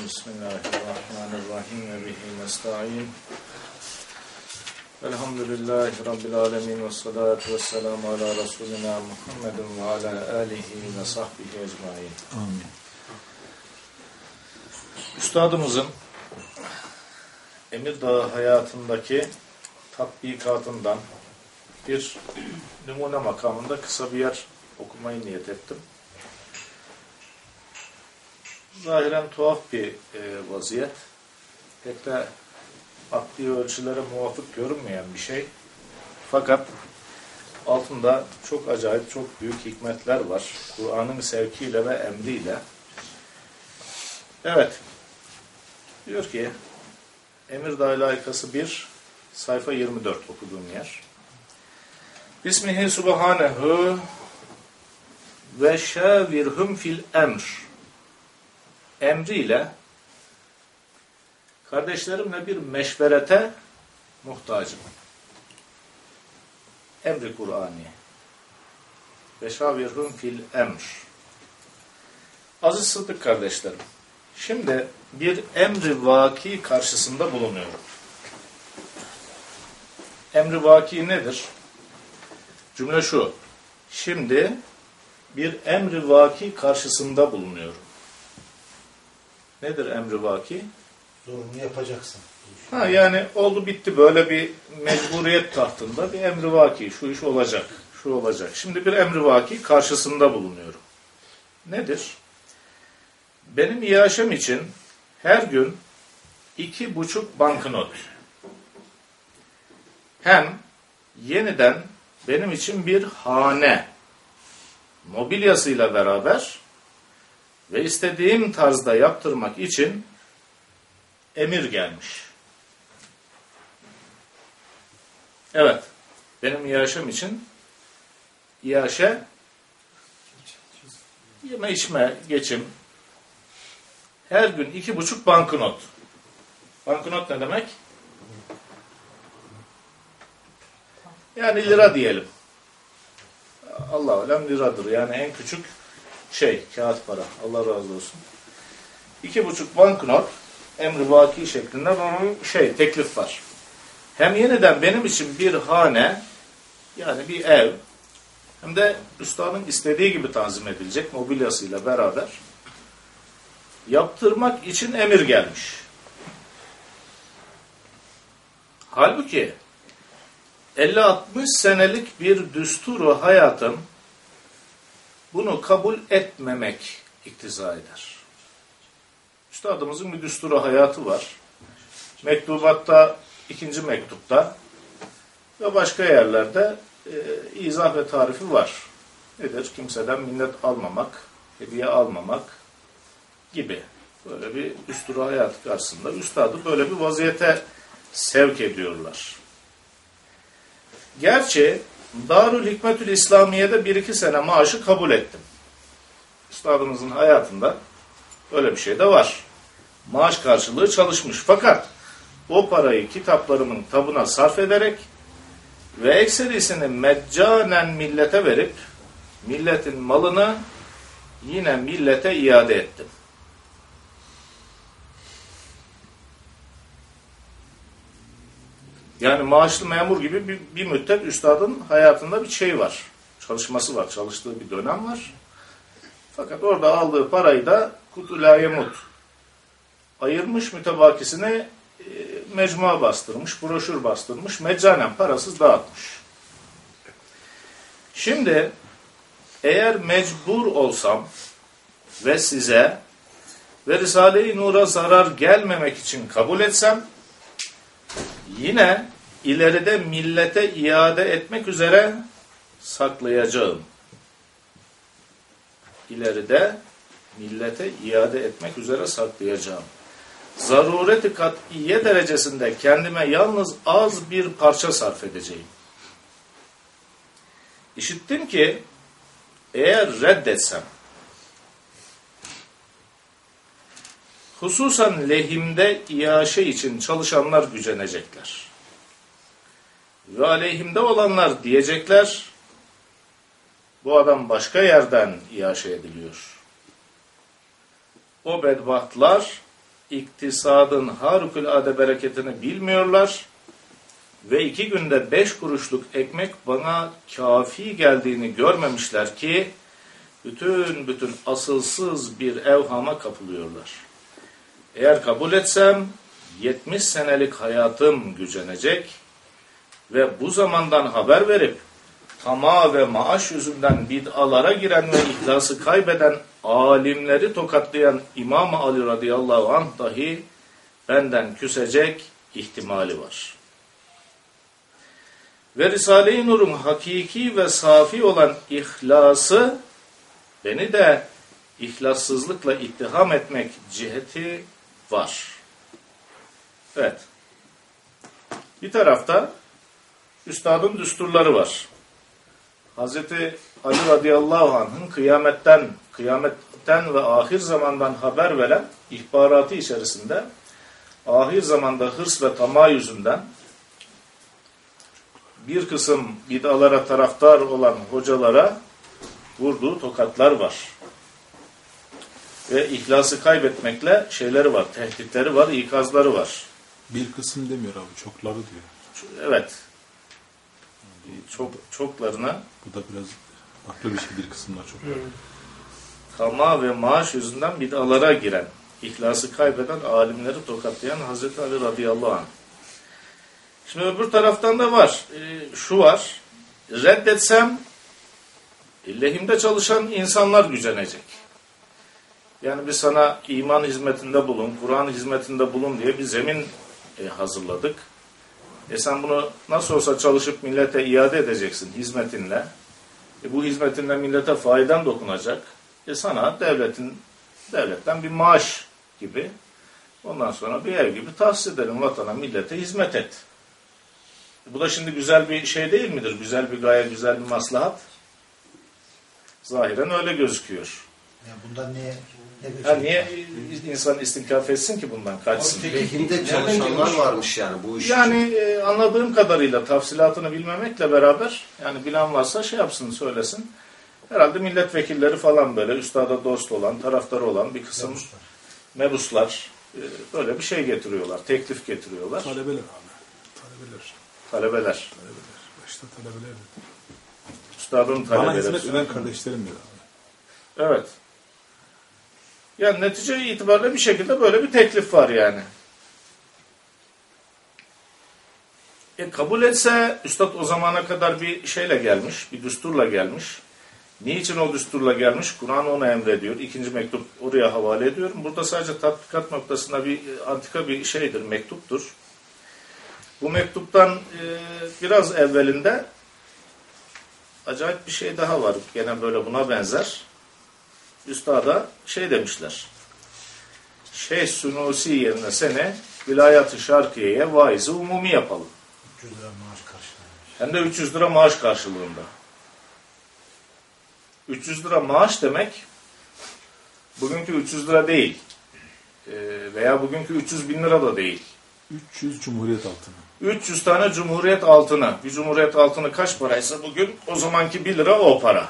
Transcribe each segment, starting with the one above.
Bismillahirrahmanirrahim ve bihi nesta'in. Elhamdülillahi Rabbil alemin ve salatu ve selamu ala Resulina Muhammedin ve ala alihi ve sahbihi ecmain. Amin. Üstadımızın Emirdağ hayatındaki tatbikatından bir numune makamında kısa bir yer okumayı niyet ettim. Zahiren tuhaf bir vaziyet. Pek de akli ölçülere muvafık görünmeyen bir şey. Fakat altında çok acayip, çok büyük hikmetler var. Kur'an'ın sevkiyle ve emriyle. Evet. Diyor ki Emirdağ layıkası 1 sayfa 24 okuduğum yer. Bismihi subhanehu ve şavirhum fil emr. Emriyle kardeşlerimle bir meşverete muhtacım. Emri Kur'ani. Ve şavirhum fil emr. Aziz Sıddık kardeşlerim, şimdi bir emri vaki karşısında bulunuyorum. Emri vaki nedir? Cümle şu. Şimdi bir emri vaki karşısında bulunuyorum. Nedir emri vaki? Zorunlu yapacaksın. Yani oldu bitti, böyle bir mecburiyet tahtında bir emri vaki. Şu iş olacak, şu olacak. Şimdi bir emri vaki karşısında bulunuyorum. Nedir? Benim iaşem için her gün 2,5 banknot. Hem yeniden benim için bir hane mobilyasıyla beraber ve istediğim tarzda yaptırmak için emir gelmiş. Evet, benim iaşem için iaşe, yeme içme, geçim, her gün 2,5 banknot. Banknot ne demek? Yani lira diyelim. Allah alem liradır. Yani en küçük kağıt para. Allah razı olsun. 2,5 banknot emri vaki şeklinde teklif var. Hem yeniden benim için bir hane, yani bir ev, hem de üstadın istediği gibi tanzim edilecek mobilyasıyla beraber yaptırmak için emir gelmiş. Halbuki 50-60 senelik bir düsturu hayatım bunu kabul etmemek iktiza eder. Üstadımızın bir düsturu hayatı var. Mektubatta, 2. mektupta ve başka yerlerde izah ve tarifi var. Nedir? Kimseden minnet almamak, hediye almamak gibi. Böyle bir düsturu hayatı karşısında üstadı böyle bir vaziyete sevk ediyorlar. Gerçi Darül Hikmetül İslamiye'de 1-2 sene maaşı kabul ettim. Üstadımızın hayatında öyle bir şey de var. Maaş karşılığı çalışmış. Fakat o parayı kitaplarımın tabına sarf ederek ve ekserisini meccanen millete verip milletin malını yine millete iade ettim. Yani maaşlı memur gibi bir müddet üstadın hayatında bir şey var. Çalışması var. Çalıştığı bir dönem var. Fakat orada aldığı parayı da kutulayemut ayırmış, mütebakisine mecmua bastırmış, broşür bastırmış, meccanen parasız dağıtmış. Şimdi eğer mecbur olsam ve size ve Risale-i Nur'a zarar gelmemek için kabul etsem, yine ileride millete iade etmek üzere saklayacağım. İleride millete iade etmek üzere saklayacağım. Zarureti kat'iye derecesinde kendime yalnız az bir parça sarf edeceğim. İşittim ki eğer reddetsem, hususan lehimde iaşe için çalışanlar gücenecekler. Ve aleyhimde olanlar diyecekler, bu adam başka yerden iaşe ediliyor. O bedbahtlar iktisadın harikulade bereketini bilmiyorlar ve 2 günde 5 kuruşluk ekmek bana kafi geldiğini görmemişler ki bütün asılsız bir evhama kapılıyorlar. Eğer kabul etsem 70 senelik hayatım gücenecek ve bu zamandan haber verip tamah ve maaş yüzünden bid'alara giren ve ihlası kaybeden alimleri tokatlayan İmam-ı Ali radıyallahu anh dahi benden küsecek ihtimali var. Ve Risale-i Nur'un hakiki ve safi olan ihlası beni de ihlassızlıkla ittiham etmek ciheti var. Evet. Bir tarafta üstadın düsturları var. Hazreti Ali radıyallahu anh'ın kıyametten ve ahir zamandan haber veren ihbaratı içerisinde ahir zamanda hırs ve tamah yüzünden bir kısım bid'alara taraftar olan hocalara vurduğu tokatlar var. Ve ihlası kaybetmekle şeyleri var, tehditleri var, ikazları var. Bir kısım demiyor abi, çokları diyor. Evet. Çoklarına. Bu da biraz farklı bir şey, bir kısımlar çok. Tamah ve maaş yüzünden bid'alara giren, ihlası kaybeden alimleri tokatlayan Hazreti Ali radıyallahu anh. Şimdi öbür taraftan da var. Şu var. Reddetsem lehimde çalışan insanlar gücenecek. Yani biz sana iman hizmetinde bulun, Kur'an hizmetinde bulun diye bir zemin hazırladık. Sen bunu nasıl olsa çalışıp millete iade edeceksin hizmetinle. Bu hizmetinle millete faydan dokunacak. Sana devletten bir maaş gibi, ondan sonra bir ev gibi tahsis edelim, vatana, millete hizmet et. Bu da şimdi güzel bir şey değil midir? Güzel bir gaye, güzel bir maslahat. Zahiren öyle gözüküyor. Ya bundan niye niye insan istinkaf etsin ki bundan, kaçsın? Lehinde çalışanlar varmış yani bu iş. Yani anladığım kadarıyla tafsilatını bilmemekle beraber, yani bilen varsa şey yapsın, söylesin. Herhalde milletvekilleri falan böyle üstada dost olan, taraftarı olan bir kısım mebuslar böyle bir şey getiriyorlar, teklif getiriyorlar. Talebeler abi. Talebeler. Başta talebeler. Üstadın talebeleri. Bana hizmet eden kardeşlerim diyor abi. Evet. Yani netice itibariyle bir şekilde böyle bir teklif var yani. Kabul etse üstad o zamana kadar bir şeyle gelmiş, bir düsturla gelmiş. Niçin o düsturla gelmiş? Kur'an onu emrediyor. 2. mektup oraya havale ediyorum. Burada sadece tatbikat noktasında bir antika bir şeydir, mektuptur. Bu mektuptan biraz evvelinde acayip bir şey daha var. Gene böyle buna benzer. Üstada şey demişler. Şeyh Sunusi yerine seni Vilayet-i Şarkiye'ye vaiz-i umumi yapalım. 300 lira maaş karşılığında. Hem de 300 lira maaş karşılığında. 300 lira maaş demek bugünkü 300 lira değil. Veya bugünkü 300 bin lira da değil. 300 Cumhuriyet altını. 300 tane Cumhuriyet altını. Bir Cumhuriyet altını kaç paraysa bugün o zamanki 1 lira o para.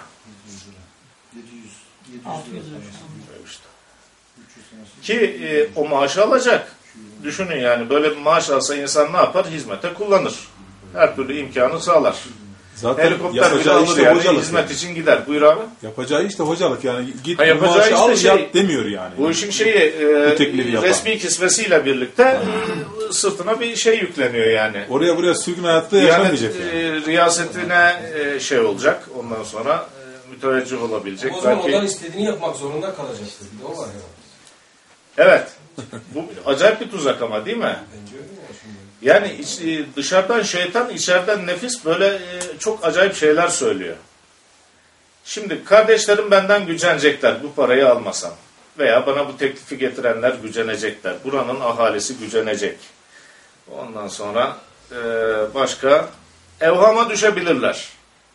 600 lira. İşte. Ki o maaşı alacak. Düşünün yani böyle bir maaş alsa insan ne yapar? Hizmete kullanır. Her türlü imkanı sağlar. Zaten Helikopter bile alır yani hizmet için gider. Buyur abi. Yapacağı işte hocalık yani git yapacağı maaşı işte al şey, yat demiyor yani. Bu işin şeyi resmi kisvesiyle birlikte sırtına bir şey yükleniyor yani. Oraya buraya sürgün hayatta yaşamayacak yani. Riyasetine şey olacak. Ondan sonra müteveccih olabilecek. O zaman ondan istediğini yapmak zorunda kalacaktır. Bir de o var ya. Evet. Bu acayip bir tuzak ama değil mi? Yani dışarıdan şeytan, içeriden nefis böyle çok acayip şeyler söylüyor. Şimdi kardeşlerim benden gücenecekler bu parayı almasam. Veya bana bu teklifi getirenler gücenecekler. Buranın ahalisi gücenecek. Ondan sonra başka evhama düşebilirler.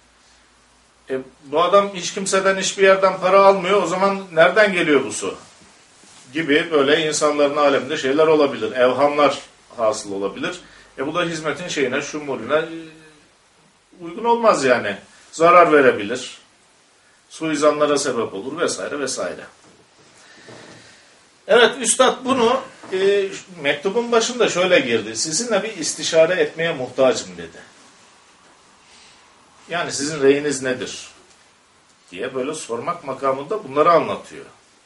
Bu adam hiç kimseden hiçbir yerden para almıyor. O zaman nereden geliyor bu su? Gibi böyle insanların aleminde şeyler olabilir. Evhamlar hasıl olabilir. Bu da hizmetin şeyine, şumulüne uygun olmaz yani. Zarar verebilir. Suizanlara sebep olur vesaire vesaire. Evet, Üstad bunu mektubun başında şöyle girdi. Sizinle bir istişare etmeye muhtacım dedi. Yani sizin reyiniz nedir diye böyle sormak makamında bunları anlatıyor.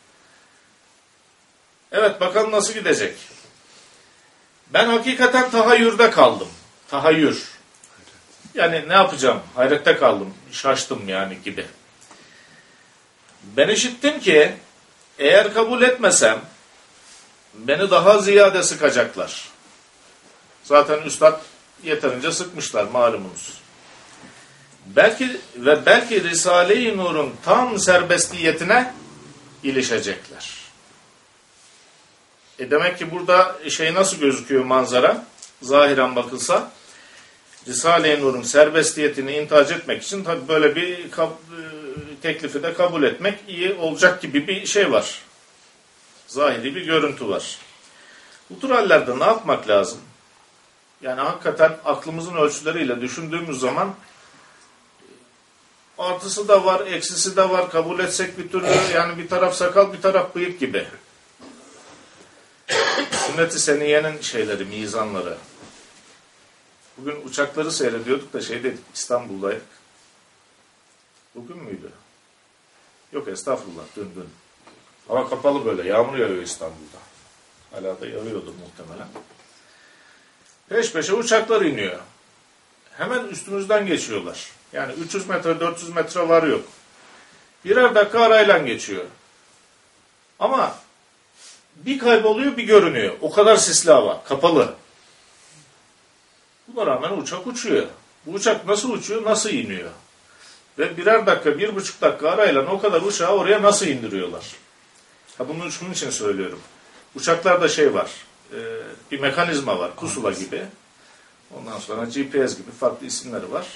Evet, bakalım nasıl gidecek. Ben hakikaten tahayyürde kaldım. Tahayyür. Yani ne yapacağım? Hayrette kaldım. Şaştım yani gibi. Ben işittim ki eğer kabul etmesem beni daha ziyade sıkacaklar. Zaten Üstad yeterince sıkmışlar malumunuz. Belki Risale-i Nur'un tam serbestiyetine ilişecekler. Demek ki burada nasıl gözüküyor manzara? Zahiren bakılsa Risale-i Nur'un serbestiyetini intihac etmek için tabi böyle bir teklifi de kabul etmek iyi olacak gibi bir şey var. Zahiri bir görüntü var. Bu tür hallerde ne yapmak lazım? Yani hakikaten aklımızın ölçüleriyle düşündüğümüz zaman artısı da var, eksisi de var. Kabul etsek bir türlü, yani bir taraf sakal, bir taraf bıyık gibi. Sünnet-i Seniyye'nin şeyleri, mizanları. Bugün uçakları seyrediyorduk da İstanbul'daydık. Bugün müydü? Yok, estağfurullah, dün. Hava kapalı böyle, yağmur yağıyor İstanbul'da. Hala da yağıyordur muhtemelen. Peş peşe uçaklar iniyor. Hemen üstümüzden geçiyorlar. Yani 300 metre, 400 metre var yok. Birer dakika arayla geçiyor. Ama bir kayboluyor, bir görünüyor. O kadar sisli hava, kapalı. Buna rağmen uçak uçuyor. Bu uçak nasıl uçuyor, nasıl iniyor? Ve birer dakika, 1,5 dakika arayla o kadar uçağı oraya nasıl indiriyorlar? Bunun için söylüyorum. Uçaklarda var, bir mekanizma var, pusula gibi. Ondan sonra GPS gibi farklı isimleri var.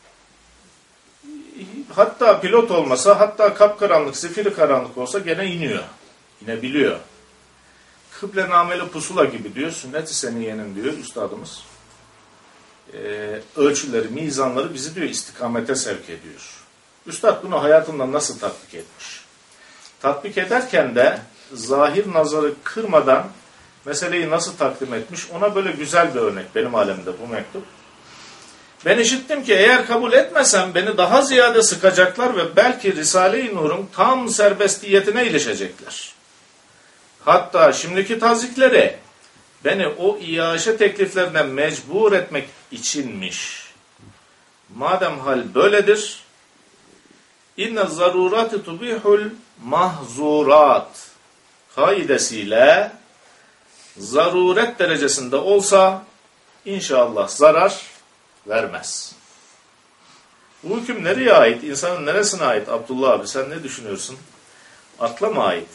Hatta pilot olmasa, hatta kapkaranlık, zifiri karanlık olsa gene iniyor. İnebiliyor. Kıblenameli pusula gibi diyor, Sünnet-i Seniyye'nin diyor üstadımız. Ölçüleri, mizanları bizi diyor istikamete sevk ediyor. Üstad bunu hayatında nasıl tatbik etmiş? Tatbik ederken de zahir nazarı kırmadan meseleyi nasıl takdim etmiş? Ona böyle güzel bir örnek benim alemde bu mektup. Ben işittim ki eğer kabul etmesem beni daha ziyade sıkacaklar ve belki Risale-i Nur'un tam serbestiyetine ilişecekler. Hatta şimdiki tazikleri beni o iaşe tekliflerine mecbur etmek içinmiş. Madem hal böyledir, inne zarurati tubihul mahzurat kaidesiyle zaruret derecesinde olsa inşallah zarar vermez. Bu hüküm nereye ait? İnsanın neresine ait? Abdullah abi sen ne düşünüyorsun? Akla mı ait?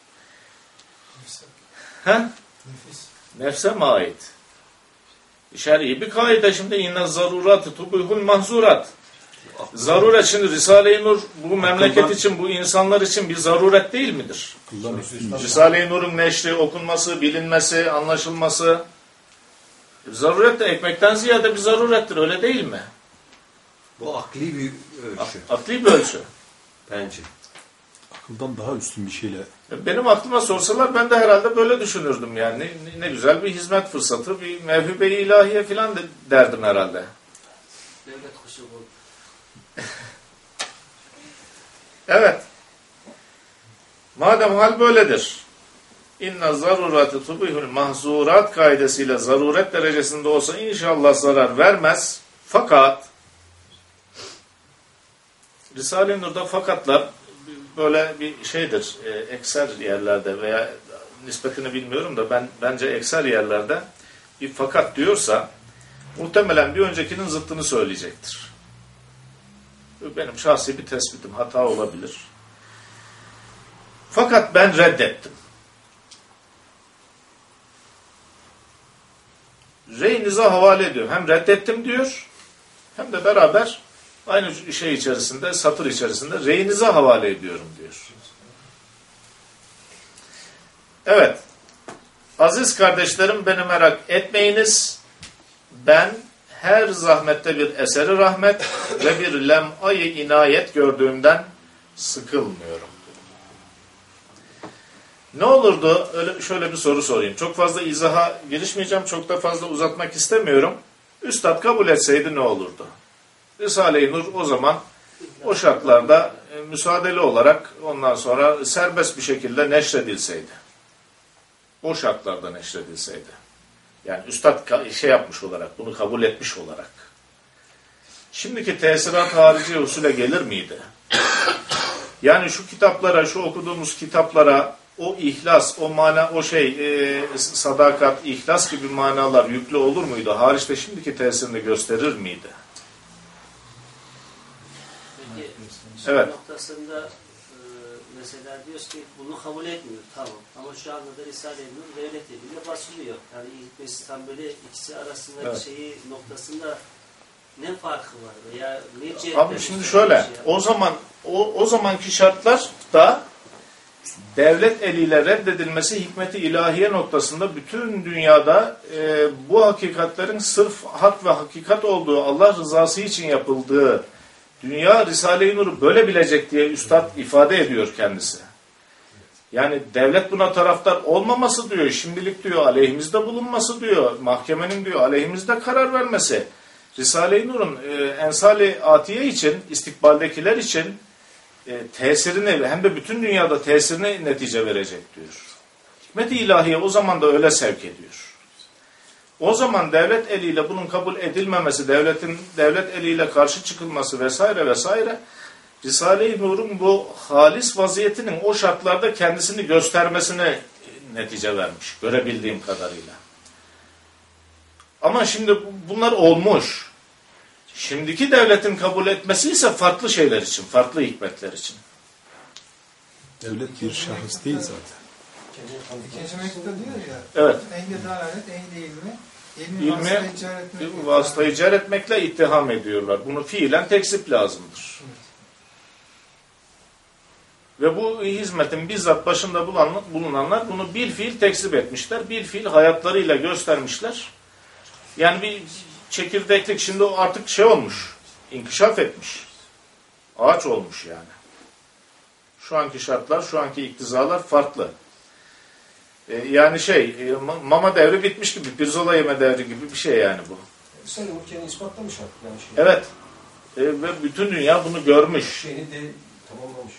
Nefse mi ait? Şer'i bir kaide şimdi inne zaruratı tubihul mahzurat. Zaruret şimdi Risale-i Nur bu memleket için, bu insanlar için bir zaruret değil midir? Risale-i Nur'un neşri, okunması, bilinmesi, anlaşılması. Zaruret de ekmekten ziyade bir zarurettir, öyle değil mi? Bu akli bir ölçü. Akli bir ölçü. Bence. Akıldan daha üstün bir şeyle. Benim aklıma sorsalar ben de herhalde böyle düşünürdüm yani. Ne güzel bir hizmet fırsatı, bir mevhibe-i ilahiye falan derdim herhalde. Devlet kuşu bu. Evet. Madem hal böyledir. İnne zaruratı tubihul mahzurat kaidesiyle zaruret derecesinde olsa inşallah zarar vermez. Fakat Risale-i Nur'da fakatlar böyle bir şeydir. Ekser yerlerde veya nispetini bilmiyorum da bence ekser yerlerde bir fakat diyorsa muhtemelen bir öncekinin zıttını söyleyecektir. Benim şahsi bir tespitim, hata olabilir. Fakat ben reddettim. Reyinize havale ediyorum. Hem reddettim diyor, hem de beraber aynı şey içerisinde, satır içerisinde reyinize havale ediyorum diyor. Evet. Aziz kardeşlerim, beni merak etmeyiniz. Ben her zahmette bir eseri rahmet ve bir lem'ayı inayet gördüğümden sıkılmıyorum. Ne olurdu? Şöyle bir soru sorayım. Çok fazla izaha girişmeyeceğim. Çok da fazla uzatmak istemiyorum. Üstad kabul etseydi ne olurdu? Risale-i Nur o zaman o şartlarda müsaadeli olarak ondan sonra serbest bir şekilde neşredilseydi. O şartlarda neşredilseydi. Yani üstad şey yapmış olarak, bunu kabul etmiş olarak. Şimdiki tesirat harici usule gelir miydi? Yani şu kitaplara, şu okuduğumuz kitaplara o ihlas, o mana, o sadakat, ihlas gibi manalar yüklü olur muydu? Hariçte şimdiki tesirini gösterir miydi? Peki, Evet. noktasında mesela diyoruz ki bunu kabul etmiyor. Tamam. Ama şu anda da Risale-i Nur devlet eliyle basılıyor. Yani İlk tam böyle ikisi arasındaki Evet. şeyi noktasında ne farkı var? Veya ne cihetleri? Abi şimdi şöyle, o zamanki şartlar da devlet eliyle reddedilmesi hikmeti ilahiye noktasında bütün dünyada bu hakikatlerin sırf hak ve hakikat olduğu, Allah rızası için yapıldığı, dünya Risale-i Nur'u böyle bilecek diye üstad ifade ediyor kendisi. Yani devlet buna taraftar olmaması diyor, şimdilik diyor aleyhimizde bulunması diyor, mahkemenin diyor aleyhimizde karar vermesi. Risale-i Nur'un ensali atiye için, istikbaldekiler için tesirini hem de bütün dünyada tesirini netice verecek diyor. Hikmet-i ilahiye o zaman da öyle sevk ediyor. O zaman devlet eliyle bunun kabul edilmemesi, devlet eliyle karşı çıkılması vesaire vesaire, Risale-i Nur'un bu halis vaziyetinin o şartlarda kendisini göstermesine netice vermiş, görebildiğim kadarıyla. Ama şimdi bunlar olmuş. Şimdiki devletin kabul etmesi ise farklı şeyler için, farklı hikmetler için. Devlet bir şahıs değil zaten. İkinci mektupta diyor ya, Evet. ehli dalalet, ehli ilmi vasıta icar etmekle ittiham ediyorlar. Bunu fiilen tekzip lazımdır. Ve bu hizmetin bizzat başında bulunanlar bunu bilfiil tekzip etmişler. Bilfiil hayatlarıyla göstermişler. Yani bir çekirdeklik şimdi o artık şey olmuş, inkişaf etmiş. Ağaç olmuş yani. Şu anki şartlar, şu anki iktizalar farklı. Yani mama devri bitmiş gibi, pirzola yeme devri gibi bir şey yani bu. Sen ülkenin ispatlamış artık yani şey. Evet. Ve bütün dünya bunu görmüş. Şeyini de tamamlamış.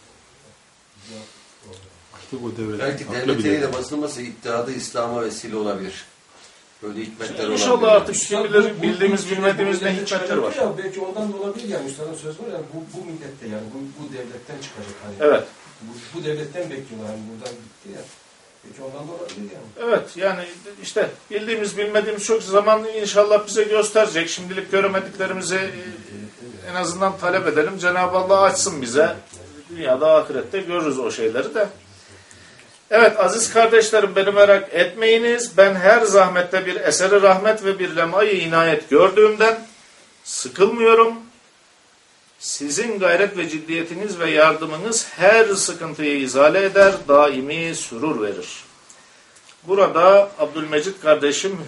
Artık o devlet Belki farklı bir devlet eliyle devlet. basılması iddiada İslam'a vesile olabilir. Böyle hikmetler olabilir. İnşallah artık kimileri bildiğimiz bilmediğimiz ne hikmetler var. Ya, belki ondan da olabilir yani Üstad'ın söz var ya bu millette yani bu devletten çıkacak hani. Evet. Bu devletten bekliyorlar hani buradan gitti ya. Belki ondan da olabilir yani. Evet yani işte bildiğimiz bilmediğimiz çok zaman inşallah bize gösterecek. Şimdilik göremediklerimizi en azından talep edelim. Cenab-ı Allah açsın bize. Dünyada ahirette görürüz o şeyleri de. Evet aziz kardeşlerim beni merak etmeyiniz. Ben her zahmette bir eseri rahmet ve bir lem'ayı inayet gördüğümden sıkılmıyorum. Sizin gayret ve ciddiyetiniz ve yardımınız her sıkıntıyı izale eder, daimi sürur verir. Burada Abdülmecid kardeşim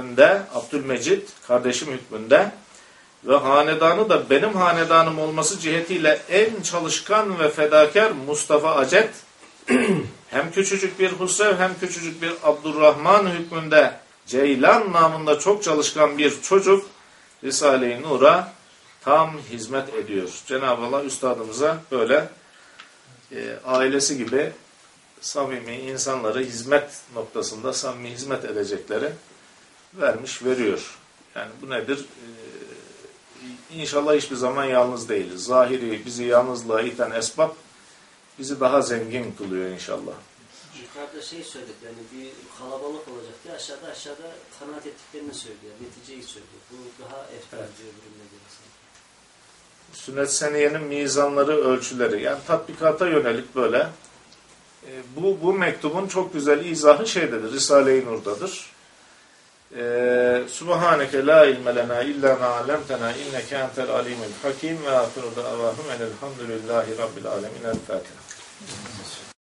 hükmünde ve hanedanı da benim hanedanım olması cihetiyle en çalışkan ve fedakar Mustafa Acet, hem küçücük bir Husrev hem küçücük bir Abdurrahman hükmünde Ceylan namında çok çalışkan bir çocuk Risale-i Nur'a tam hizmet ediyor. Cenab-ı Allah üstadımıza böyle ailesi gibi samimi insanları hizmet noktasında samimi hizmet edecekleri vermiş, veriyor. Yani bu nedir? İnşallah hiçbir zaman yalnız değiliz. Zahiri bizi yalnızlığa iten esbab bizi daha zengin kılıyor inşallah. Yukarıda söyledik yani bir kalabalık olacak diye aşağıda kanaat ettiklerini söylüyor. Neticeyi söylüyor. Bu daha eftal diyor bölümüne göre. Sünnet seniyenin mizanları, ölçüleri yani tatbikata yönelik böyle. Bu mektubun çok güzel izahı şeydedir. Risale-i Nur'dadır. Subhaneke la ilme lena illa ma allamtena inneke entel alimul hakim ve ahiru davahum enelhamdülillahi rabbil alemin. El Fatiha.